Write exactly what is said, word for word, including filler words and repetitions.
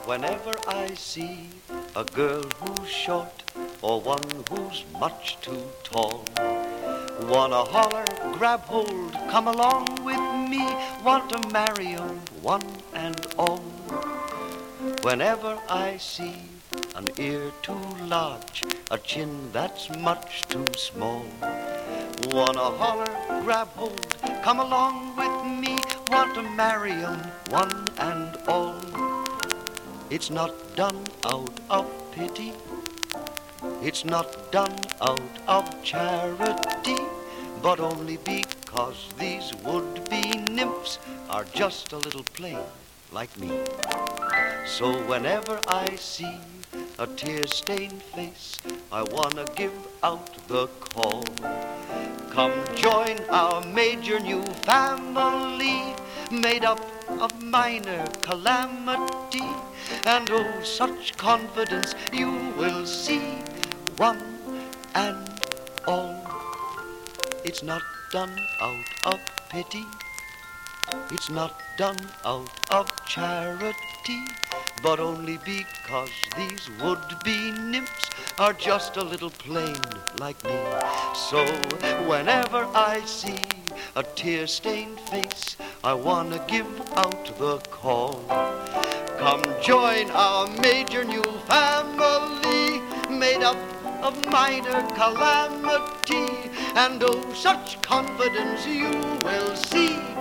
Whenever I see a girl who's short or one who's much too tall, wanna holler, grab hold, come along with me, want to marry 'em one and all. Whenever I see an ear too large, a chin that's much too small, wanna holler, grab hold, come along with me, want to marry 'em one and all. It's not done out of pity, it's not done out of charity, but only because these would-be nymphs are just a little plain like me. So whenever I see a tear-stained face, I wanna give out the call. Come join our major new family, made up of minor calamity, and oh, such confidence you will see, one and all. It's not done out of pity, it's not done out of charity, but only because these would-be nymphs are just a little plain like me. So whenever I see a tear-stained face, I wanna give out the call. Come join our major new family, made up of minor calamity, and oh, such confidence you will see,